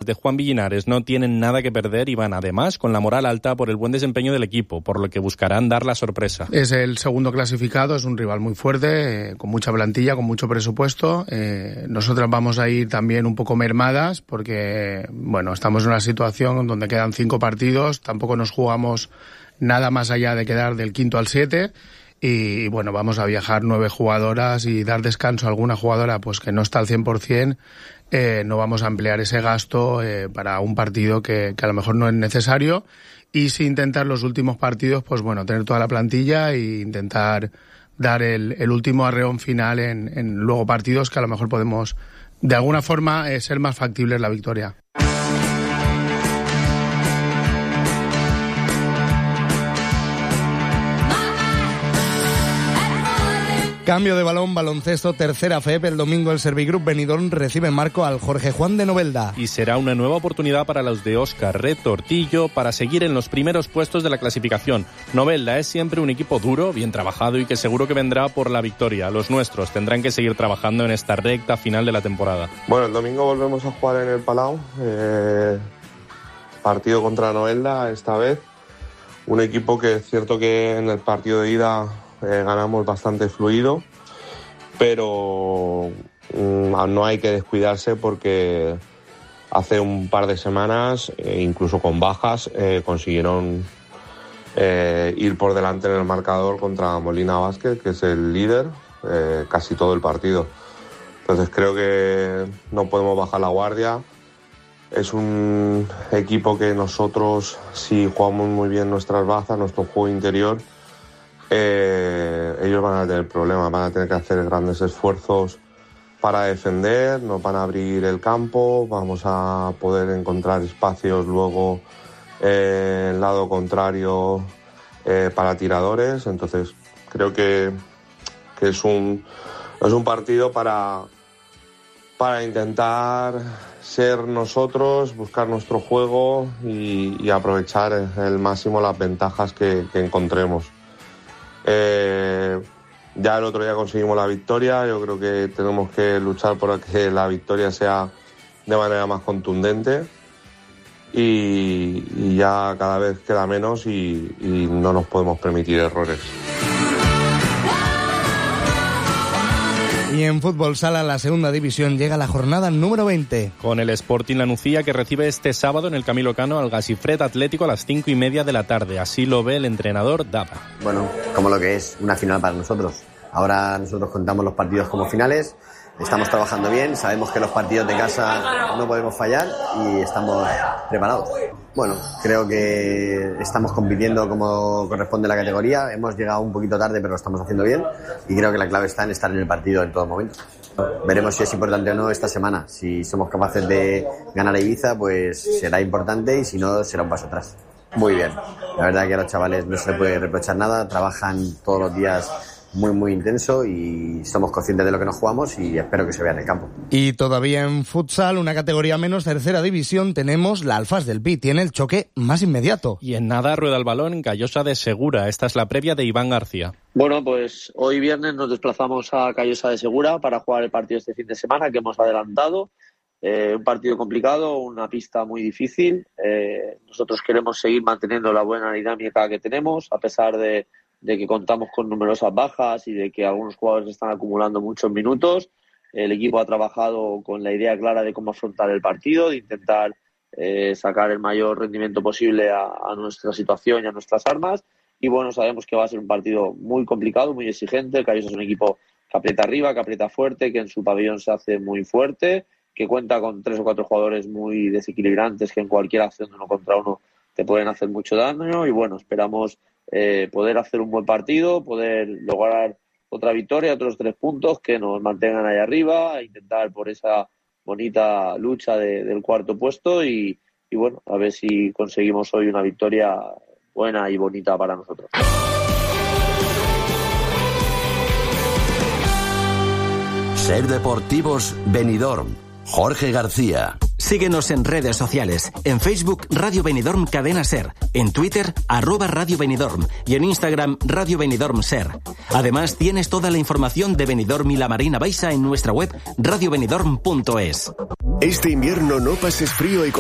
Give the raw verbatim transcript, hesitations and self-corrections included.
de Juan Villinares no tienen nada que perder y van además con la moral alta por el buen desempeño del equipo, por lo que buscarán dar la sorpresa. Es el segundo clasificado, es un rival muy fuerte, eh, con mucha plantilla, con mucho presupuesto. Eh, nosotras vamos a ir también un poco mermadas porque, bueno, estamos en una situación donde quedan cinco partidos, tampoco nos jugamos nada más allá de quedar del quinto al siete. Y bueno, vamos a viajar nueve jugadoras y dar descanso a alguna jugadora pues que no está al cien por ciento. Eh, no vamos a emplear ese gasto eh, para un partido que, que a lo mejor no es necesario. Y si intentar los últimos partidos, pues bueno, tener toda la plantilla e intentar dar el, el último arreón final en, en luego partidos que a lo mejor podemos de alguna forma eh, ser más factibles la victoria. Cambio de balón, baloncesto, tercera F E P. El domingo el Servigroup Benidorm recibe en marco al Jorge Juan de Novelda. Y será una nueva oportunidad para los de Óscar Retortillo para seguir en los primeros puestos de la clasificación. Novelda es siempre un equipo duro, bien trabajado y que seguro que vendrá por la victoria. Los nuestros tendrán que seguir trabajando en esta recta final de la temporada. Bueno, el domingo volvemos a jugar en el Palau. Eh, partido contra Novelda esta vez. Un equipo que es cierto que en el partido de ida Eh, ganamos bastante fluido, pero mm, no hay que descuidarse porque hace un par de semanas, eh, incluso con bajas, eh, consiguieron eh, ir por delante en el marcador contra Molina Vázquez, que es el líder, eh, casi todo el partido. Entonces creo que no podemos bajar la guardia. Es un equipo que nosotros, si jugamos muy bien nuestras bazas, nuestro juego interior, Eh, ellos van a tener problemas, van a tener que hacer grandes esfuerzos para defender, nos van a abrir el campo, vamos a poder encontrar espacios luego eh, en el lado contrario eh, para tiradores. Entonces creo que, que es un es un partido para, para intentar ser nosotros, buscar nuestro juego y, y aprovechar el máximo las ventajas que, que encontremos. Eh, ya el otro día conseguimos la victoria, yo creo que tenemos que luchar por que la victoria sea de manera más contundente y, y ya cada vez queda menos y, y no nos podemos permitir errores. Y en fútbol sala, la segunda división, llega la jornada número veinte. Con el Sporting La Nucía que recibe este sábado en el Camilo Cano al Gasifred Atlético a las cinco y media de la tarde. Así lo ve el entrenador Dava. Bueno, como lo que es una final para nosotros. Ahora nosotros contamos los partidos como finales. Estamos trabajando bien, sabemos que los partidos de casa no podemos fallar y estamos preparados. Bueno, creo que estamos compitiendo como corresponde la categoría. Hemos llegado un poquito tarde, pero lo estamos haciendo bien y creo que la clave está en estar en el partido en todo momento. Veremos si es importante o no esta semana. Si somos capaces de ganar a Ibiza, pues será importante y si no, será un paso atrás. Muy bien. La verdad que a los chavales no se les puede reprochar nada, trabajan todos los días muy muy intenso y somos conscientes de lo que nos jugamos y espero que se vea en el campo. Y todavía en futsal, una categoría menos, tercera división, tenemos la Alfas del Pi, tiene el choque más inmediato. Y en nada rueda el balón en Callosa de Segura. Esta es la previa de Iván García. Bueno, pues hoy viernes nos desplazamos a Callosa de Segura para jugar el partido este fin de semana que hemos adelantado. Eh, un partido complicado, una pista muy difícil. Eh, nosotros queremos seguir manteniendo la buena dinámica que tenemos, a pesar de de que contamos con numerosas bajas y de que algunos jugadores están acumulando muchos minutos. El equipo ha trabajado con la idea clara de cómo afrontar el partido, de intentar eh, sacar el mayor rendimiento posible a, a nuestra situación y a nuestras armas. Y bueno, sabemos que va a ser un partido muy complicado, muy exigente. El Callosa es un equipo que aprieta arriba, que aprieta fuerte, que en su pabellón se hace muy fuerte, que cuenta con tres o cuatro jugadores muy desequilibrantes que en cualquier acción de uno contra uno te pueden hacer mucho daño. Y bueno, esperamos Eh, poder hacer un buen partido, poder lograr otra victoria, otros tres puntos que nos mantengan ahí arriba, e intentar por esa bonita lucha de, del cuarto puesto y, y bueno, a ver si conseguimos hoy una victoria buena y bonita para nosotros. Ser Deportivos Benidorm. Jorge García. Síguenos en redes sociales. En Facebook, Radio Benidorm Cadena Ser. En Twitter, arroba Radio Benidorm. Y en Instagram, Radio Benidorm Ser. Además, tienes toda la información de Benidorm y la Marina Baixa en nuestra web radio benidorm punto es. Este invierno no pases frío y